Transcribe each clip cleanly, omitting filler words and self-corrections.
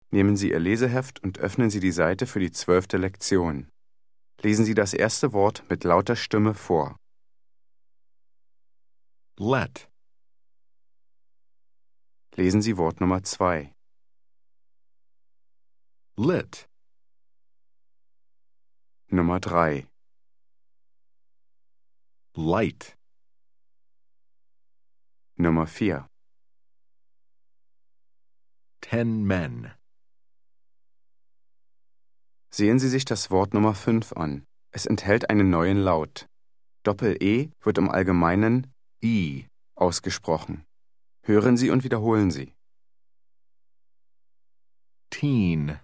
Nehmen Sie Ihr Leseheft und öffnen Sie die Seite für die 12. Lektion. Lesen Sie das erste Wort mit lauter Stimme vor. Let. Lesen Sie Wort Nummer 2. Lit. Nummer 3. Light. Nummer 4. 10 men. Sehen Sie sich das Wort Nummer 5 an. Es enthält einen neuen Laut. Doppel-E wird im Allgemeinen I ausgesprochen. Hören Sie und wiederholen Sie. Teen.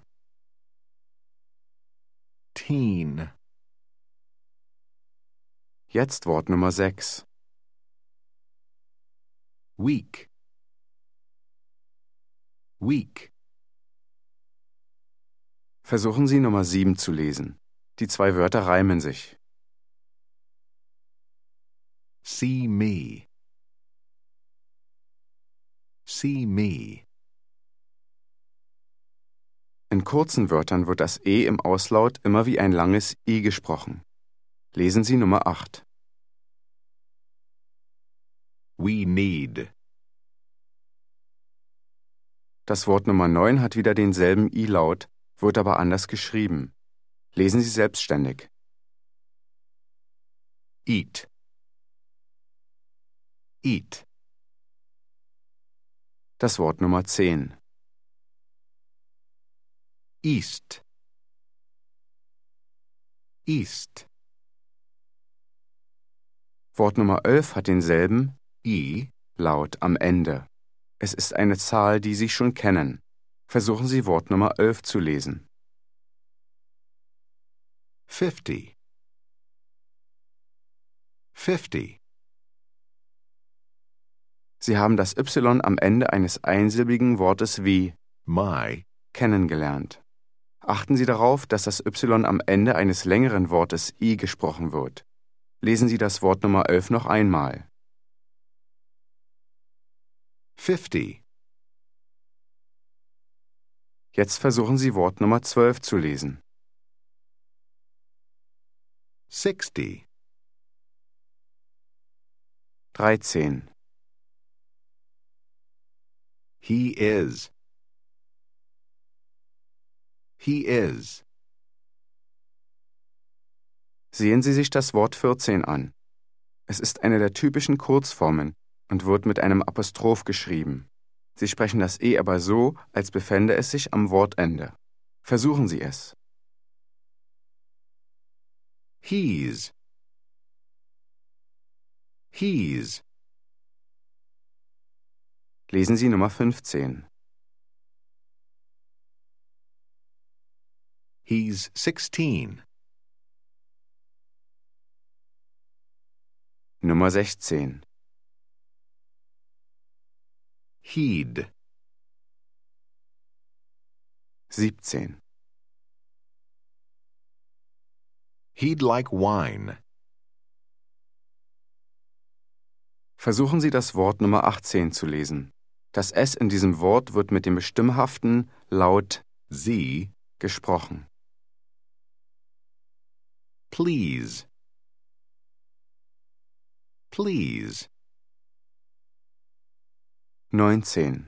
Teen. Jetzt Wort Nummer 6. Week. Week. Versuchen Sie Nummer 7 zu lesen. Die 2 Wörter reimen sich. See me. See me. In kurzen Wörtern wird das E im Auslaut immer wie ein langes I gesprochen. Lesen Sie Nummer 8. We need. Das Wort Nummer 9 hat wieder denselben I-Laut, wird aber anders geschrieben. Lesen Sie selbstständig. Eat. Eat. Das Wort Nummer 10. East. East. Wort Nummer 11 hat denselben I-Laut am Ende. Es ist eine Zahl, die Sie schon kennen. Versuchen Sie Wort Nummer 11 zu lesen. 50. 50. Sie haben das Y am Ende eines einsilbigen Wortes wie My. kennengelernt. Achten Sie darauf, dass das Y am Ende eines längeren Wortes I gesprochen wird. Lesen Sie das Wort Nummer 11 noch einmal. 50. Jetzt versuchen Sie Wort Nummer 12 zu lesen. 60. 13. He is. He is. Sehen Sie sich das Wort 14 an. Es ist eine der typischen Kurzformen und wird mit einem Apostroph geschrieben. Sie sprechen das E aber so, als befände es sich am Wortende. Versuchen Sie es. He's. He's. Lesen Sie Nummer 15. He's 16. Nummer 16. He'd. 17. He'd like wine. Versuchen Sie das Wort Nummer 18 zu lesen. Das S in diesem Wort wird mit dem bestimmhaften Laut Sie. gesprochen. Please. Please. 19.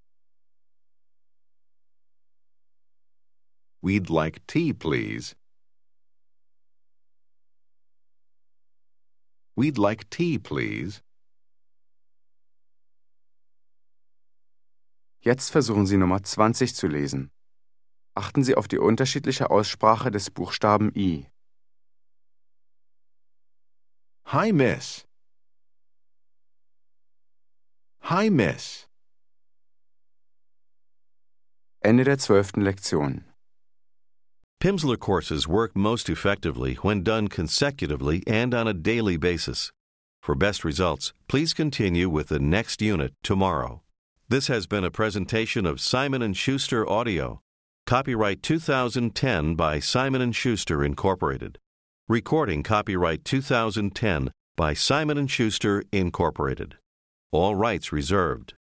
We'd like tea, please. We'd like tea, please. Jetzt versuchen Sie Nummer 20 zu lesen. Achten Sie auf die unterschiedliche Aussprache des Buchstaben I. Hi, miss. Hi, miss. Ende der 12. Lektion. Pimsleur courses work most effectively when done consecutively and on a daily basis. For best results, please continue with the next unit tomorrow. This has been a presentation of Simon & Schuster Audio. Copyright 2010 by Simon & Schuster, Incorporated. Recording copyright 2010 by Simon & Schuster, Incorporated. All rights reserved.